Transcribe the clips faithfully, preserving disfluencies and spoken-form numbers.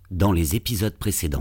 dans les épisodes précédents.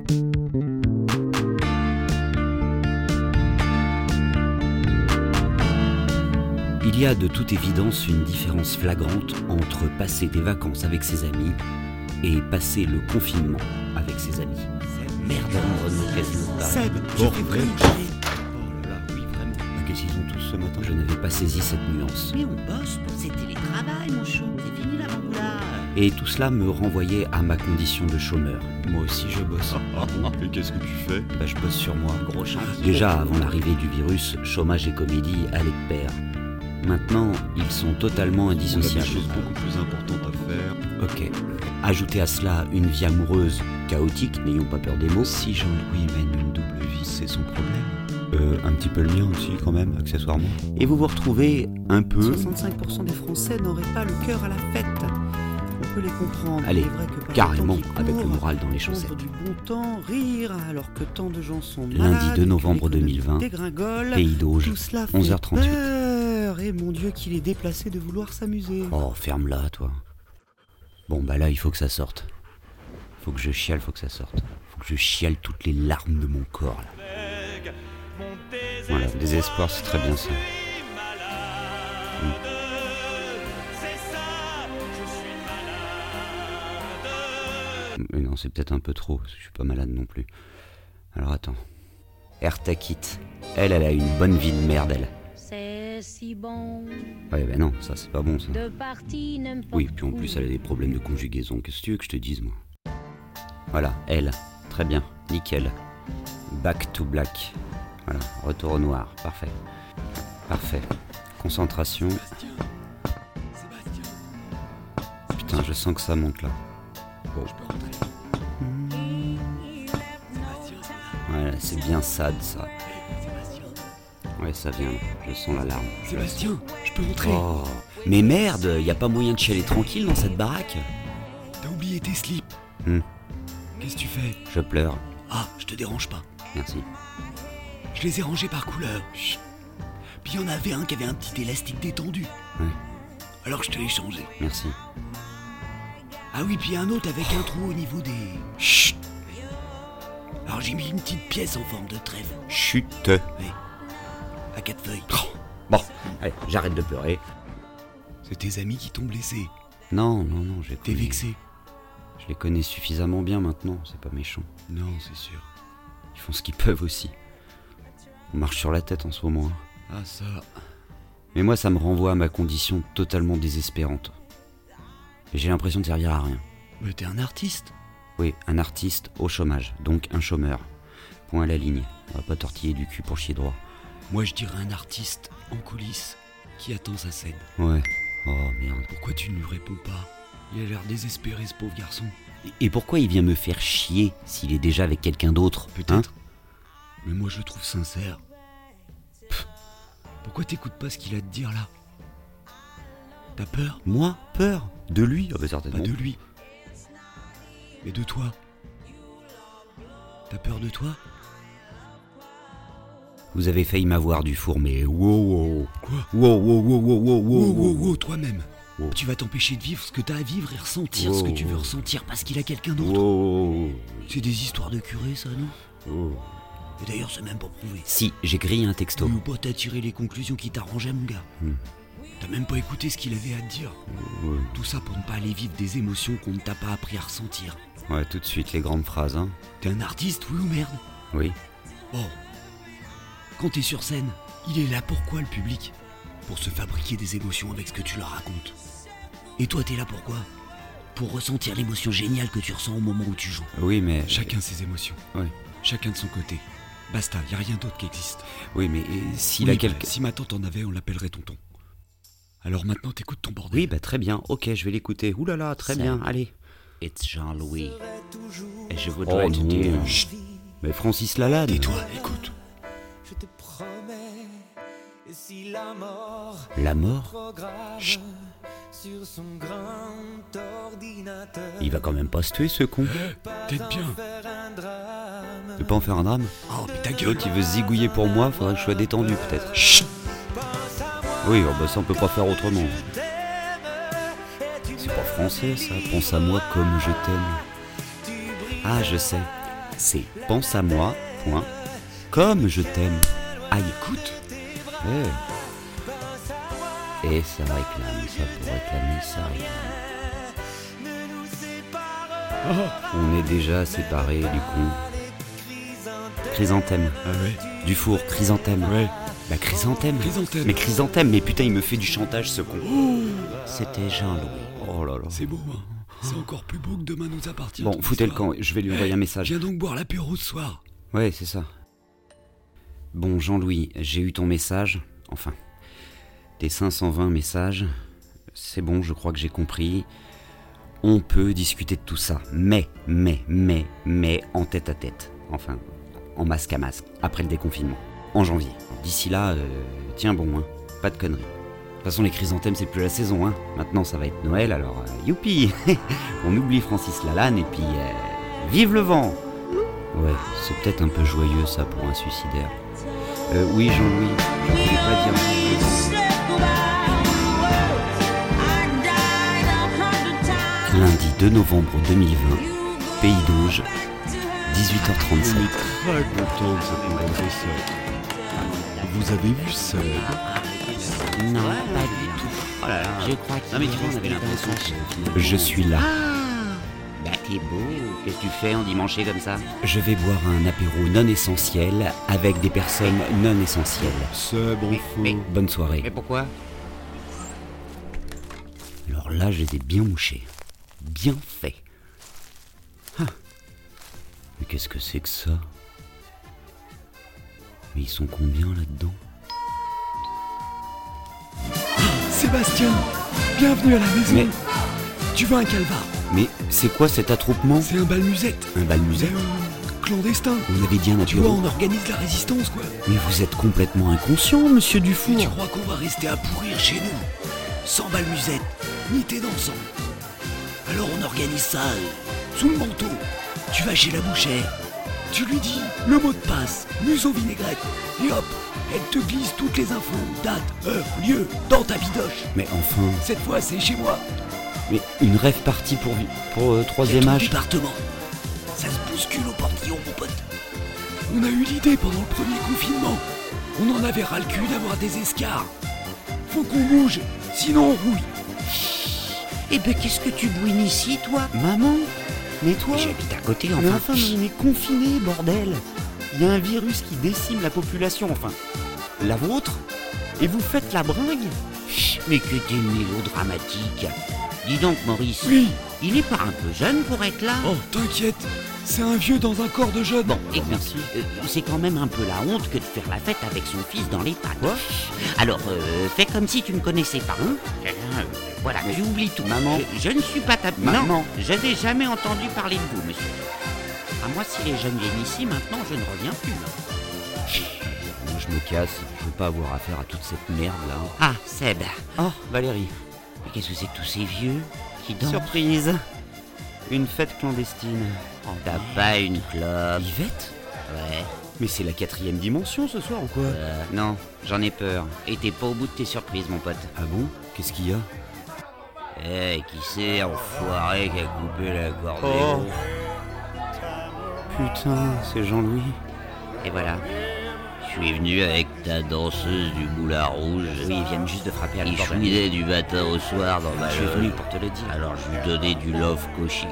Il y a de toute évidence une différence flagrante entre passer des vacances avec ses amis et passer le confinement avec ses amis. Merde, Renaud, quasiment pas. Seb, je Bon, vais vraiment oh là là, oui, vraiment. Ah, qu'est-ce qu'ils ont tous ce matin? Je n'avais pas saisi cette nuance. Mais on bosse, c'est télétravail, mon chou, c'est fini la bamboula. Et tout cela me renvoyait à ma condition de chômeur. Moi aussi, je bosse. Ah bon? Et qu'est-ce que tu fais? Bah, je bosse sur moi. Gros chantier. Déjà, avant l'arrivée du virus, chômage et comédie allaient de pair. Maintenant, ils sont totalement On a des indissociables. choses beaucoup plus importantes à faire. Ok. Ajoutez à cela une vie amoureuse chaotique, n'ayons pas peur des mots. Si Jean-Louis mène une double vie, c'est son problème. Euh, un petit peu le mien aussi, quand même, accessoirement. Et vous vous retrouvez un peu... soixante-cinq pour cent des Français n'auraient pas le cœur à la fête. On peut les comprendre. Allez, Il est vrai que par carrément, le temps qui avec le court, moral dans les prendre chaussettes. du bon temps, rire, alors que tant de gens sont Lundi malades, deux et que novembre l'économie deux mille vingt, dégringole. Pays d'Auge, Tout cela fait onze heures trente-huit. peur. Et mon Dieu, qu'il est déplacé de vouloir s'amuser. Oh, ferme-la, toi. Bon, bah là, il faut que ça sorte. Faut que je chiale, faut que ça sorte. Faut que je chiale toutes les larmes de mon corps, là. Voilà, désespoir, c'est très bien ça. Mm. Mais non, c'est peut-être un peu trop, parce que je suis pas malade non plus. Alors attends. Ertakit. Elle, elle a une bonne vie de merde, elle. C'est si bon Ouais, bah non, ça c'est pas bon, ça. de partir n'importe Oui, puis en où. plus, elle a des problèmes de conjugaison. Qu'est-ce que tu veux que je te dise, moi? Voilà, elle. Très bien, nickel. Back to black. Voilà, retour au noir. Parfait. Parfait. Concentration. Putain, je sens que ça monte là. Bon. Voilà, c'est bien sad, ça. Ouais, ça vient, là. Je sens l'alarme. Sébastien, je peux rentrer? Oh, mais merde, y a pas moyen de chialer tranquille dans cette baraque? T'as oublié tes slips. Hmm. Qu'est-ce que tu fais? Je pleure, Ah, je te dérange pas. merci. Je les ai rangés par couleur. Chut. Puis il y en avait un qui avait un petit élastique détendu. Ouais. Alors je te l'ai changé. Merci. Ah oui, puis un autre avec un trou au niveau des... Chut. Alors j'ai mis une petite pièce en forme de trèfle. Chut. À quatre feuilles. Bon, allez, j'arrête de pleurer. C'est tes amis qui t'ont blessé. Non, non, non, j'ai T'es vexé? Je les connais suffisamment bien maintenant, c'est pas méchant. Non, c'est sûr. Ils font ce qu'ils peuvent aussi. On marche sur la tête en ce moment. hein. Ah ça... Mais moi, ça me renvoie à ma condition totalement désespérante. Et j'ai l'impression de servir à rien. Mais t'es un artiste. Oui, un artiste au chômage, donc un chômeur. Point à la ligne. On va pas tortiller du cul pour chier droit. Moi je dirais un artiste en coulisses qui attend sa scène. Ouais. Oh merde. Pourquoi tu ne lui réponds pas? Il a l'air désespéré ce pauvre garçon. Et pourquoi il vient me faire chier s'il est déjà avec quelqu'un d'autre? Peut-être. Mais moi je le trouve sincère. Pff, pourquoi t'écoutes pas ce qu'il a à te dire là? T'as peur? Moi? Peur? De lui? Ah bah certainement. Pas de lui. Mais de toi. T'as peur de toi? Vous avez failli m'avoir du four, mais wow, wow. Quoi? Wow, wow, wow, wow, wow, Wow, wow, wow, wow, toi-même. Wow. Tu vas t'empêcher de vivre ce que t'as à vivre et ressentir Wow, ce que tu veux wow. ressentir parce qu'il a quelqu'un d'autre. Wow. C'est des histoires de curé, ça, non? Wow. Et d'ailleurs, c'est même pas prouvé. Si, j'ai grillé un texto. Tu pas t'as tiré les conclusions qui t'arrangeaient, mon gars. Hmm. T'as même pas écouté ce qu'il avait à te dire. Ouais. Tout ça pour ne pas aller vivre des émotions qu'on ne t'a pas appris à ressentir. Ouais, tout de suite les grandes phrases, hein. T'es un artiste, oui ou merde? Oui. Bon. Quand t'es sur scène, il est là pourquoi le public? Pour se fabriquer des émotions avec ce que tu leur racontes. Et toi, t'es là pourquoi? Pour ressentir l'émotion géniale que tu ressens au moment où tu joues. Oui, mais... Chacun ses émotions. Ouais. Chacun de son côté. Basta, y a rien d'autre qui existe. Oui, mais euh, s'il Oui, a bah, quelqu'un... si ma tante en avait, on l'appellerait tonton. Alors maintenant, t'écoutes ton bordel. Oui, bah très bien, ok, je vais l'écouter. Ouh là là, très Ça. bien, allez. It's Jean-Louis. Et je voudrais Oh te non. dire... Chut. Mais Francis Lalanne. Tais-toi, écoute. Je te promets, et si la mort La mort? programme Chut. sur son grand ordinateur, Il va quand même pas se tuer, ce con. Peut-être bien. faire un drame. Tu veux pas en faire un drame? Oh, mais ta gueule. L'autre, il veut zigouiller pour moi, faudrait que je sois détendu, peut-être. Chut. Oui, oh, bah ça, on peut pas faire autrement. C'est pas français, ça. Pense à moi comme je t'aime. Ah, je sais. C'est pense à moi, point, comme je t'aime. Ah, écoute. Eh. Et ça réclame, ça pour réclamer, ça réclame. Oh, on est déjà séparés, du con. Chrysanthème. Ah ouais. Dufour, chrysanthème. Ouais. Bah chrysanthème. Chrysanthème. Mais chrysanthème, mais putain, il me fait du chantage, ce con. Oh, c'était Jean-Louis. Oh là là. C'est beau, hein. C'est encore plus beau que demain nous appartient. Bon, foutez le camp, je vais lui envoyer un message. Viens donc boire l'apéro ce soir. Ouais, c'est ça. Bon, Jean-Louis, j'ai eu ton message. Enfin, tes cinq cent vingt messages. C'est bon, je crois que j'ai compris. On peut discuter de tout ça. Mais, mais, mais, mais, en tête à tête. Enfin, en masque à masque. Après le déconfinement. En janvier. D'ici là, euh, tiens bon, hein. Pas de conneries. De toute façon, les chrysanthèmes, c'est plus la saison, hein. Maintenant, ça va être Noël, alors euh, youpi. On oublie Francis Lalanne et puis euh, vive le vent. Ouais, c'est peut-être un peu joyeux, ça, pour un suicidaire. Euh, oui, Jean-Louis, je voulais pas dire... Lundi deux novembre deux mille vingt, Pays d'Auge, dix-huit heures trente-sept. On est très content de cette nouvelle recette. Vous avez vu ça? Non, pas du tout. Oh là là. Je crois que... Non mais tu vois, on avait l'impression que... Je suis là. Ah, bah t'es beau. Qu'est-ce que tu fais en dimanche comme ça? Je vais boire un apéro non essentiel avec des personnes non essentielles. C'est bon fou. mais- Bonne soirée. Mais pourquoi? Alors là, je les ai bien mouchés. Bien fait. Ah. Mais qu'est-ce que c'est que ça? Mais ils sont combien là-dedans? Sébastien, bienvenue à la maison. Mais- Tu veux un calvar? Mais c'est quoi cet attroupement? C'est un bal musette. Un bal C'est musette? euh, clandestin. On avait dit un Tu vois, apéro. on organise la résistance, quoi. Mais vous êtes complètement inconscient, monsieur Et Dufour. tu crois qu'on va rester à pourrir chez nous? Sans bal musette, ni thé dansant. Alors on organise ça euh, sous le manteau. Tu vas chez la bouchère. Tu lui dis le mot de passe, museau vinaigrette. Et hop, elle te glisse toutes les infos, date, heure, lieu, dans ta bidoche. Mais enfin... Cette fois, c'est chez moi. Mais une rêve partie pour, vi- pour euh, troisième Tout le âge. département. Ça se bouscule au portillon, mon pote. On a eu l'idée pendant le premier confinement. On en avait ras le cul d'avoir des escarres. Faut qu'on bouge, sinon on rouille. Eh ben qu'est-ce que tu bouines ici, toi? Maman, mais toi... J'habite à côté, Mais enfin. enfin, mais on est confinés, bordel. Il y a un virus qui décime la population, enfin, la vôtre, et vous faites la bringue. Chut, mais que t'es mélodramatique. Dis donc, Maurice, Oui. il est pas un peu jeune pour être là? Oh, t'inquiète. C'est un vieux dans un corps de jeune. Bon, écoute, merci. euh, c'est quand même un peu la honte que de faire la fête avec son fils dans les pattes. Quoi? Alors, euh, fais comme si tu ne connaissais pas. Hein Euh, voilà, tu oublies tout. Maman. Je, je ne suis pas ta... Maman. Non, je n'ai jamais entendu parler de vous, monsieur. À moi, si les jeunes viennent ici, maintenant, je ne reviens plus. Moi, je me casse, je veux pas avoir affaire à toute cette merde-là. Ah, Seb, Oh, Valérie. mais qu'est-ce que c'est que tous ces vieux qui dansent? Surprise. Une fête clandestine. Oh, t'as pas une clope? Yvette? Ouais. Mais c'est la quatrième dimension ce soir ou quoi? Euh, non, j'en ai peur. Et t'es pas au bout de tes surprises, mon pote. Ah bon? Qu'est-ce qu'il y a? Eh, qui c'est, enfoiré, qui a coupé la corde des Oh. gros? Putain, c'est Jean-Louis. Et voilà. Je suis venu avec ta danseuse du Moulin Rouge. Oui, ils viennent juste de frapper à la Il porte. chouinait du matin au soir dans ma Je suis loge. venu pour te le dire. Alors je lui donnais du love coaching.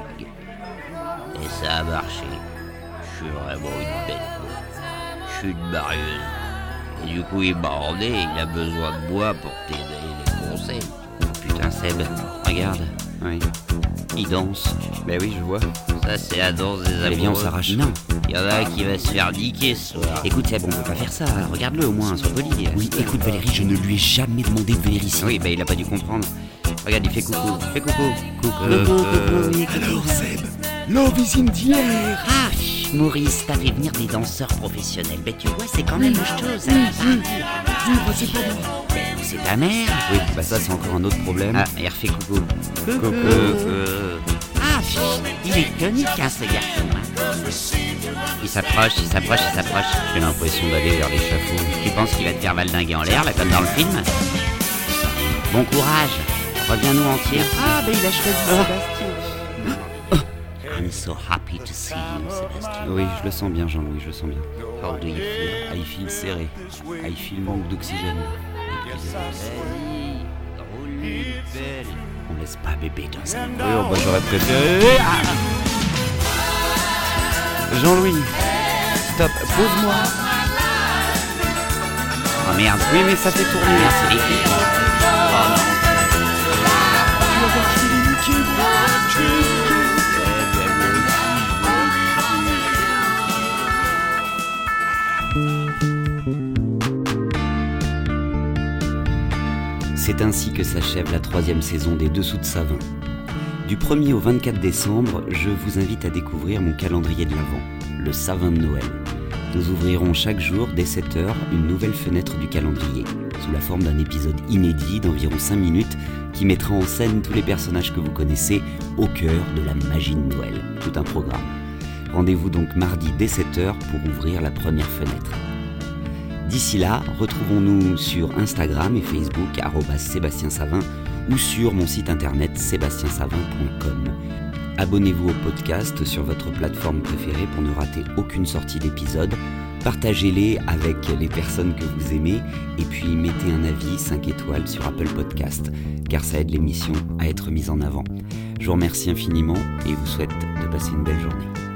Et ça a marché. Je suis vraiment une bête. quoi. Je suis une marieuse. Et du coup il m'a emmené, il a besoin de moi pour t'aider les conseils. Putain Seb, regarde, Oui. il danse. Bah oui, je vois. Ça c'est la danse des amoureux. Allez, viens, on s'arrache. Non, il y en a un qui va se faire niquer ce soir. Écoute, Seb, on peut pas faire ça. Regarde-le au moins, sois poli. Oui, écoute, Valérie, je ne lui ai jamais demandé de venir ici. Oui, bah il a pas dû comprendre. Regarde, il fait coucou. Fais coucou. Coucou. Alors, Seb, love is in the air. Ah, Maurice, t'as fait venir des danseurs professionnels. Ben tu vois, c'est quand même autre chose. hein. Vivre, c'est pas moi. C'est ta mère. Oui, bah ça, c'est encore un autre problème. Ah, elle refait coucou. Coucou. Ah, il est tonique, hein, ce garçon. hein. Il s'approche, il s'approche, il s'approche. J'ai l'impression d'aller vers l'échafaud. Tu penses qu'il va te faire valdinguer en l'air, là, comme dans le film? Bon courage. Reviens-nous entier. Ah, bah il a choisi Sébastien. Comme so happy to see you, Sébastien. Oui, je le sens bien, Jean-Louis, je le sens bien. How do you feel? I feel serré. I feel manque d'oxygène. Vas-y, roule une belle. On laisse pas bébé dans un... Oui, oh, bah, j'aurais préféré... Ah Jean-Louis, stop, pose-moi. Ah merde, oui mais ça fait tourner. Merci les filles. Oh non. C'est ainsi que s'achève la troisième saison des Dessous de Savin. Du premier au vingt-quatre décembre, je vous invite à découvrir mon calendrier de l'Avent, le Savin de Noël. Nous ouvrirons chaque jour, dès sept heures, une nouvelle fenêtre du calendrier, sous la forme d'un épisode inédit d'environ cinq minutes qui mettra en scène tous les personnages que vous connaissez au cœur de la magie de Noël. Tout un programme. Rendez-vous donc mardi dès sept heures pour ouvrir la première fenêtre. D'ici là, retrouvons-nous sur Instagram et Facebook arobase Sébastien Savin ou sur mon site internet sébastien savin point com. Abonnez-vous au podcast sur votre plateforme préférée pour ne rater aucune sortie d'épisode. Partagez-les avec les personnes que vous aimez et puis mettez un avis cinq étoiles sur Apple Podcast car ça aide l'émission à être mise en avant. Je vous remercie infiniment et vous souhaite de passer une belle journée.